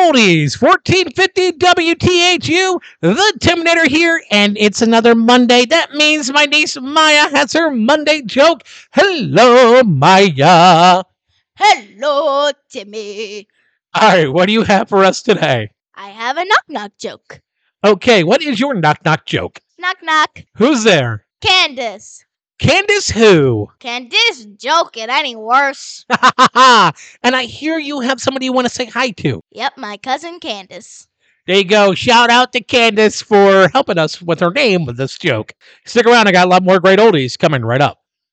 oldies, 1450 WTHU, the Terminator here, and it's another Monday. That means my niece Maya has her Monday joke. Hello, Maya. Hello, Timmy. All right, what do you have for us today? I have a knock-knock joke. Okay, what is your knock-knock joke? Knock-knock. Who's there? Candace. Candace who? Can this joke get any worse? And I hear you have somebody you want to say hi to. Yep, my cousin Candace. There you go. Shout out to Candace for helping us with her name with this joke. Stick around. I got a lot more great oldies coming right up.